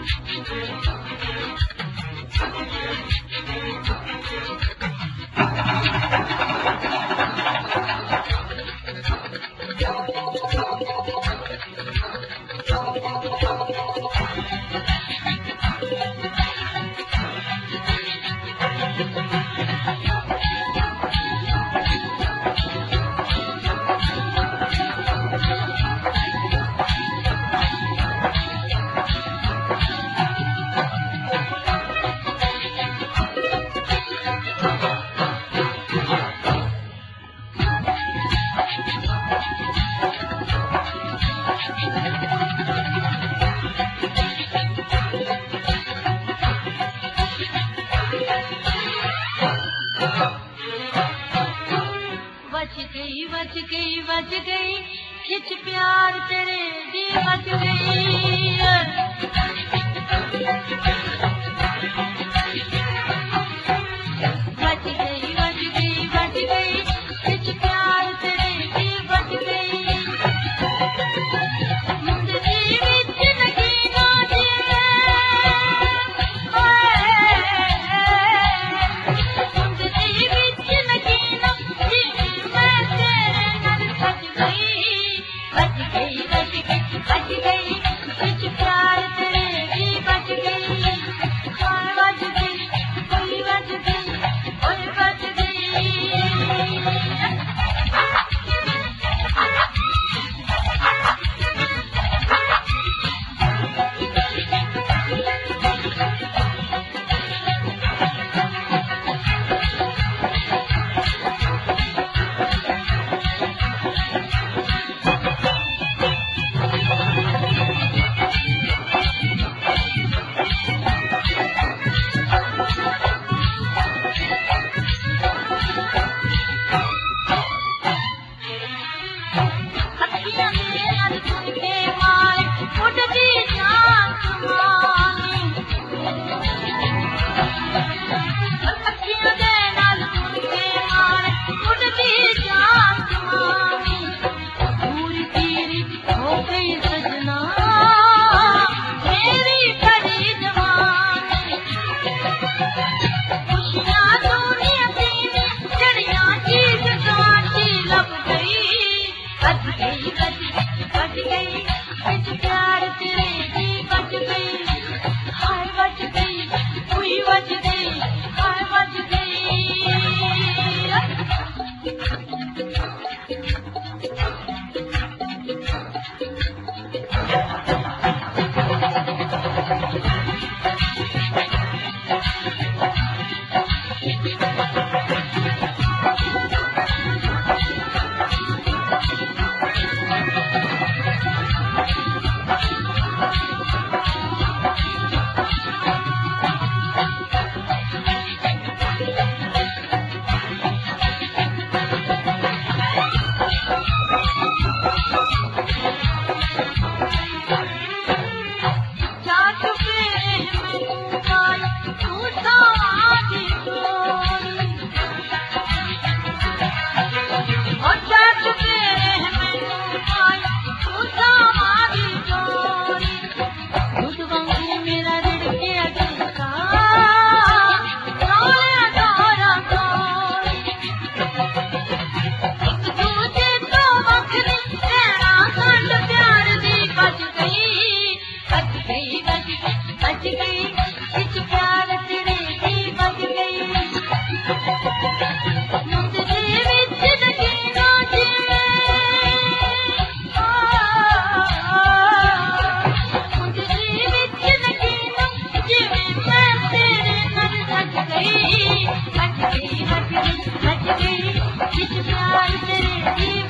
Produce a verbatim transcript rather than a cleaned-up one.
बच गई बच गई खिच प्यार तेरे दी बच गई। बच गई बच गई बच गई खिच प्यार तेरे दी बच गई। मुंदरी विच लगी ना जिवे मुंदरी विच लगी ना जिवे मैं तेरे नाल बच गई। बच गई बच गई बच गई खिच प्यार तेरे दी बच गई। हाय बच गई कोई बच गई कोई बच गई। बच गई बच गई बच गई किस प्यार तेरे